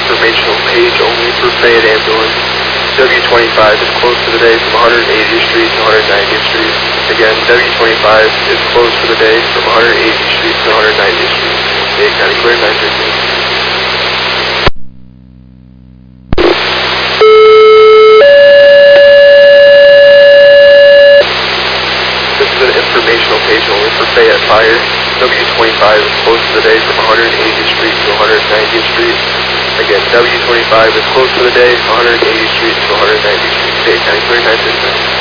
informational page only for Fayette Ambulance. W25 is closed for the day from 180th Street to 190th Street. Again, W25 is closed for the day from 180th Street to 190th Street. Fayette County Clear 913. This is an informational page only for Fayette Fire. W25 is closed for the day from 180th Street to 190th Street. Again, W25 is closed for the day, 180th Street to 190th Street. Fayette County Clear 913.